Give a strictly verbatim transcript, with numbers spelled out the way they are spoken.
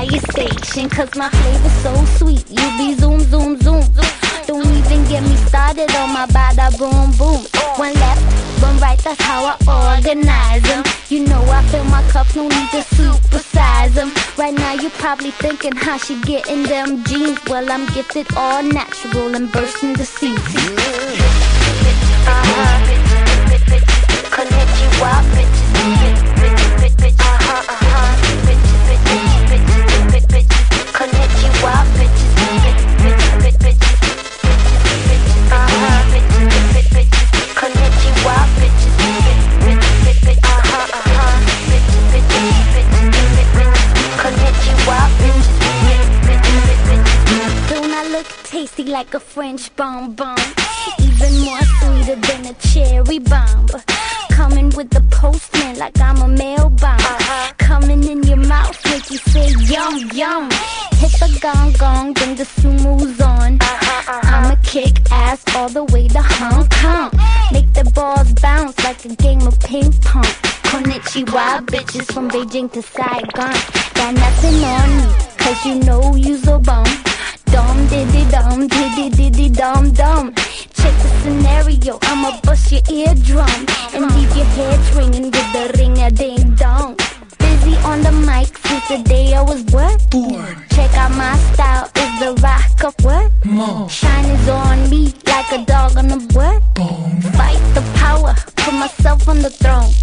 fire station, cause my flavor's so sweet. You be zoom, zoom, zoom. Don't even get me started on my bada boom, boom. One left, one right, that's how I organize them. You know I fill my cup, no need to supersize them. Right now you probably thinking how she getting them jeans. Well, I'm gifted all natural and bursting the seams. Uh-huh. Konnichiwa, bitches. Uh-huh, uh-huh. Konnichiwa, bitches. Uh-huh. Konnichiwa, bitches. Uh-huh, uh-huh. Konnichiwa, bitches. Don't I look tasty like a French bonbon? Even more sweeter than a cherry bomb. Coming with the postman like I'm a mail bomb. Uh-huh. Coming in your mouth make you say yum yum. Hit the gong gong, then the sumo's on. Uh-huh, uh-huh. I'ma kick ass all the way to Hong Kong. Make the balls bounce like a game of ping pong. Konnichiwa, bitches from Beijing to Saigon. Got nothing on me, cause you know you's a bum. Dum diddy dum diddy diddy dum dum. Check the scenario, I'ma bust your eardrum and leave your head ringing with the ring-a-ding-dong. Busy on the mic since the day I was what? Born. Check out my style, is the rock of what? Mo. Shine is on me like a dog on the what? Boom. Fight the power, put myself on the throne.